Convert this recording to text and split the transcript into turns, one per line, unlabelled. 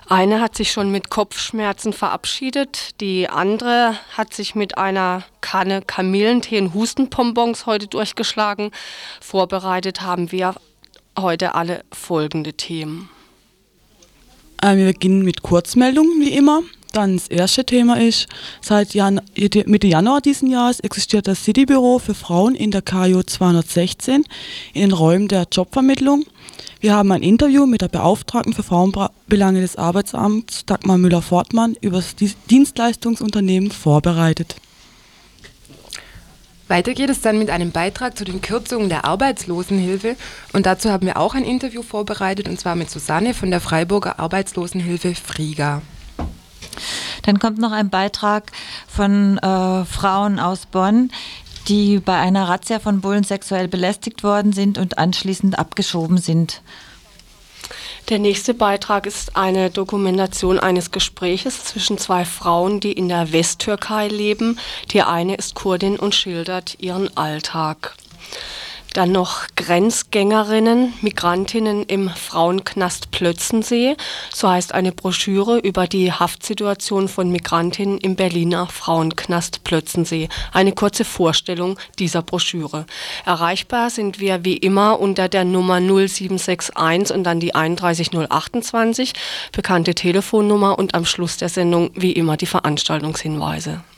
Eine hat sich schon mit Kopfschmerzen verabschiedet, die andere hat sich mit einer Kanne Kamillentee und Hustenbonbons heute durchgeschlagen. Vorbereitet haben wir heute alle folgende Themen.
Wir beginnen mit Kurzmeldungen wie immer. Dann das erste Thema ist, seit Mitte Januar diesen Jahres existiert das Citybüro für Frauen in der KJ 216 in den Räumen der Jobvermittlung. Wir haben ein Interview mit der Beauftragten für Frauenbelange des Arbeitsamts, Dagmar Müller-Fortmann, über das Dienstleistungsunternehmen vorbereitet.
Weiter geht es dann mit einem Beitrag zu den Kürzungen der Arbeitslosenhilfe. Und dazu haben wir auch ein Interview vorbereitet, und zwar mit Susanne von der Freiburger Arbeitslosenhilfe Friga.
Dann kommt noch ein Beitrag von Frauen aus Bonn, die bei einer Razzia von Bullen sexuell belästigt worden sind und anschließend abgeschoben sind.
Der nächste Beitrag ist eine Dokumentation eines Gespräches zwischen zwei Frauen, die in der Westtürkei leben. Die eine ist Kurdin und schildert ihren Alltag. Dann noch Grenzgängerinnen, Migrantinnen im Frauenknast Plötzensee. So heißt eine Broschüre über die Haftsituation von Migrantinnen im Berliner Frauenknast Plötzensee. Eine kurze Vorstellung dieser Broschüre. Erreichbar sind wir wie immer unter der Nummer 0761 und dann die 31028, bekannte Telefonnummer, und am Schluss der Sendung wie immer die Veranstaltungshinweise.